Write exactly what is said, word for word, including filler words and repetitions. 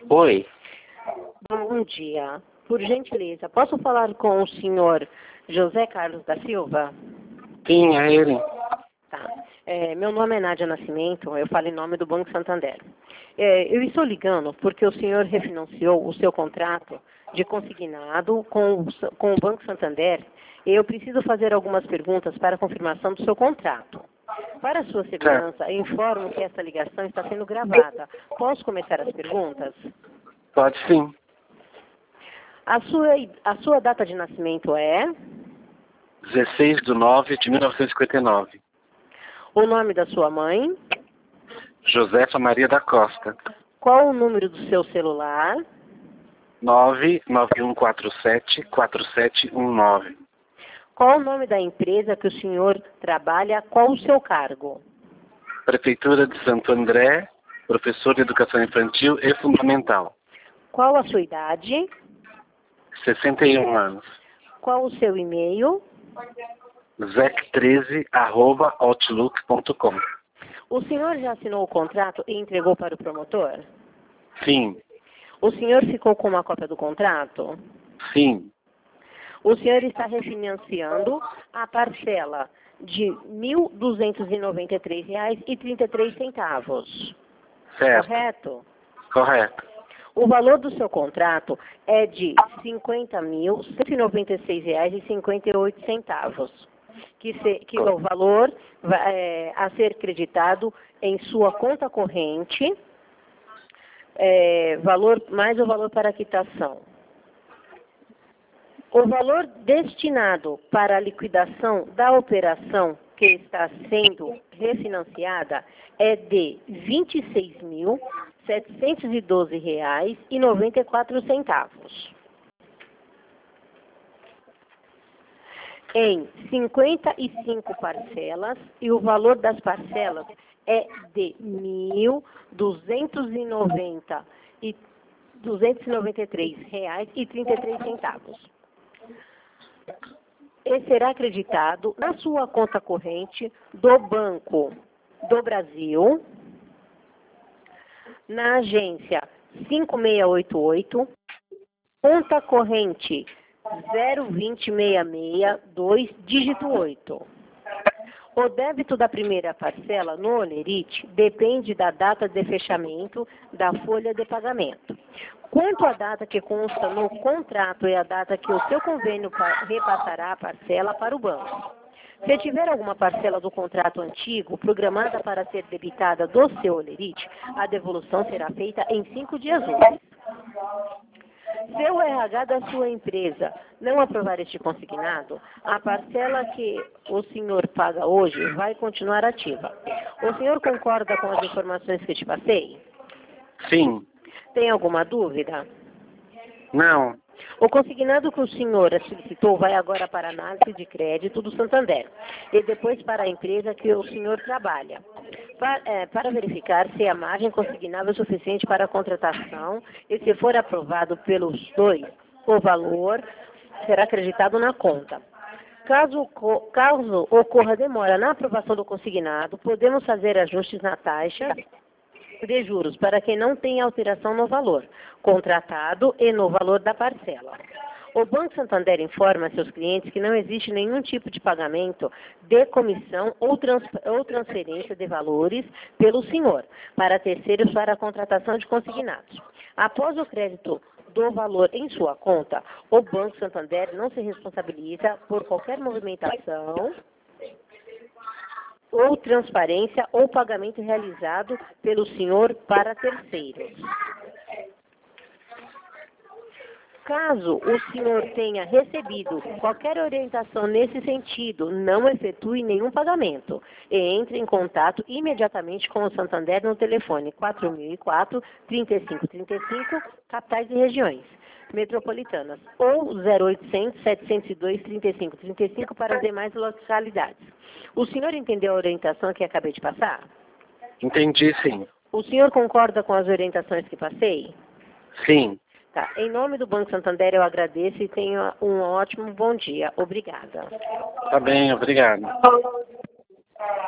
Oi, Bom dia. Por gentileza, posso falar com o senhor José Carlos da Silva? sim, é ele. Tá. É, meu nome é Nádia Nascimento, eu falo em nome do Banco Santander. É, eu estou ligando porque o senhor refinanciou o seu contrato de consignado com, o- com o Banco Santander e eu preciso fazer algumas perguntas para a confirmação do seu contrato. Para sua segurança, eu informo que essa ligação está sendo gravada. Posso começar as perguntas? Pode sim. A sua, a sua data de nascimento é? dezesseis de nove de mil novecentos e cinquenta e nove. O nome da sua mãe? Josefa Maria da Costa. Qual o número do seu celular? nove nove um quatro sete quatro sete um nove. Qual o nome da empresa que o senhor trabalha? Qual o seu cargo? Prefeitura de Santo André, professor de educação infantil e fundamental. Qual a sua idade? sessenta e um anos. Qual o seu e-mail? zec treze arroba outlook ponto com. O senhor já assinou o contrato e entregou para o promotor? Sim, O senhor ficou com uma cópia do contrato? sim, O senhor está refinanciando a parcela de mil duzentos e noventa e três reais e trinta e três centavos. certo, Correto? correto. O valor do seu contrato é de cinquenta mil cento e noventa e seis reais e cinquenta e oito centavos, que, se, que é o valor vai, é, a ser creditado em sua conta corrente, é, valor, mais o valor para a quitação. O valor destinado para a liquidação da operação que está sendo refinanciada é de vinte e seis mil setecentos e doze reais e noventa e quatro centavos. Em cinquenta e cinco parcelas, e o valor das parcelas é de mil duzentos e noventa e duzentos e noventa e três reais e trinta e três centavos. E será acreditado na sua conta corrente do Banco do Brasil, na agência cinco seis oito oito, conta corrente zero dois zero seis seis dois, dígito oito. O débito da primeira parcela no Olerite depende da data de fechamento da folha de pagamento. Quanto à data que consta no contrato é a data que o seu convênio repassará a parcela para o banco. Se tiver alguma parcela do contrato antigo programada para ser debitada do seu Olerite, a devolução será feita em cinco dias úteis. Se o R H da sua empresa não aprovar este consignado, a parcela que o senhor paga hoje vai continuar ativa. O senhor concorda com as informações que te passei? Sim, Tem alguma dúvida? não, O consignado que o senhor solicitou vai agora para a análise de crédito do Santander e depois para a empresa que o senhor trabalha, para, é, para verificar se a margem consignável é suficiente para a contratação e se for aprovado pelos dois, o valor será acreditado na conta. Caso, caso ocorra demora na aprovação do consignado, podemos fazer ajustes na taxa de juros para quem não tem alteração no valor contratado e no valor da parcela. O Banco Santander informa a seus clientes que não existe nenhum tipo de pagamento de comissão ou, trans, ou transferência de valores pelo senhor para terceiros para a contratação de consignados. Após o crédito do valor em sua conta, o Banco Santander não se responsabiliza por qualquer movimentação ou transparência ou pagamento realizado pelo senhor para terceiros. Caso o senhor tenha recebido qualquer orientação nesse sentido, não efetue nenhum pagamento e entre em contato imediatamente com o Santander no telefone quatro mil e quatro, trinta e cinco trinta e cinco, capitais e regiões metropolitanas, ou zero oitocentos, setecentos e dois, trinta e cinco trinta e cinco para as demais localidades. O senhor entendeu a orientação que acabei de passar? entendi sim. O senhor concorda com as orientações que passei? Sim. Tá. Em nome do Banco Santander, eu agradeço e tenha um ótimo bom dia. Obrigada. Tá bem, obrigado.